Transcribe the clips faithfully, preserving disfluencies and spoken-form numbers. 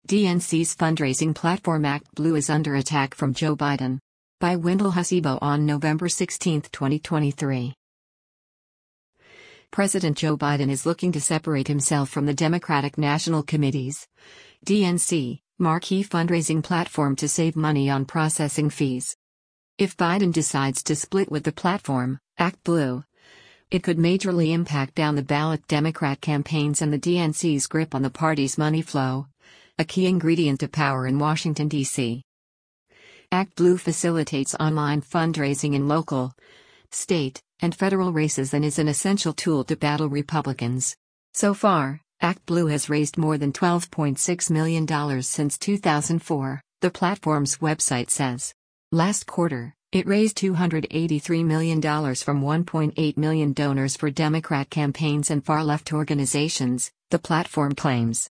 D N C's fundraising platform ActBlue is under attack from Joe Biden. By Wendell Hasibo on November sixteenth, twenty twenty-three. President Joe Biden is looking to separate himself from the Democratic National Committee's D N C marquee fundraising platform to save money on processing fees. If Biden decides to split with the platform, ActBlue, it could majorly impact down-the-ballot Democrat campaigns and the D N C's grip on the party's money flow, a key ingredient to power in Washington, D C ActBlue facilitates online fundraising in local, state, and federal races and is an essential tool to battle Republicans. So far, ActBlue has raised more than twelve point six million dollars since two thousand four, the platform's website says. Last quarter, it raised two hundred eighty-three million dollars from one point eight million donors for Democrat campaigns and far-left organizations, the platform claims.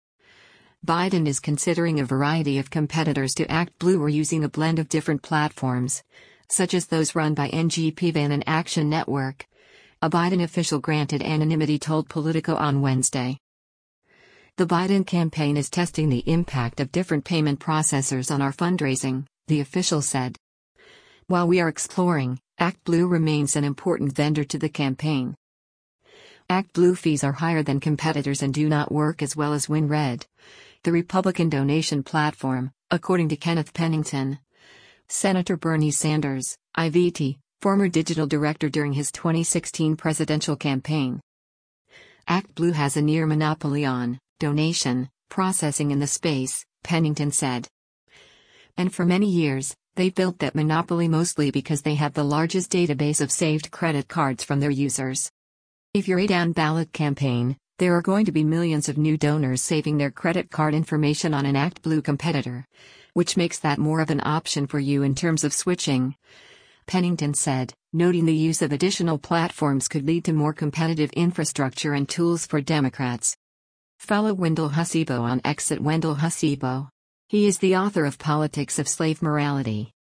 Biden is considering a variety of competitors to ActBlue or using a blend of different platforms, such as those run by N G P V A N and Action Network, a Biden official granted anonymity told Politico on Wednesday. The Biden campaign is testing the impact of different payment processors on our fundraising, the official said. While we are exploring, ActBlue remains an important vendor to the campaign. ActBlue fees are higher than competitors and do not work as well as WinRed, the Republican donation platform, according to Kenneth Pennington, Senator Bernie Sanders, I V T, former digital director during his twenty sixteen presidential campaign. ActBlue has a near monopoly on donation processing in the space, Pennington said. And for many years, they built that monopoly mostly because they have the largest database of saved credit cards from their users. If you're a down-ballot campaign, there are going to be millions of new donors saving their credit card information on an ActBlue competitor, which makes that more of an option for you in terms of switching, Pennington said, noting the use of additional platforms could lead to more competitive infrastructure and tools for Democrats. Follow Wendell Hasibo on X at Wendell Hasibo. He is the author of Politics of Slave Morality.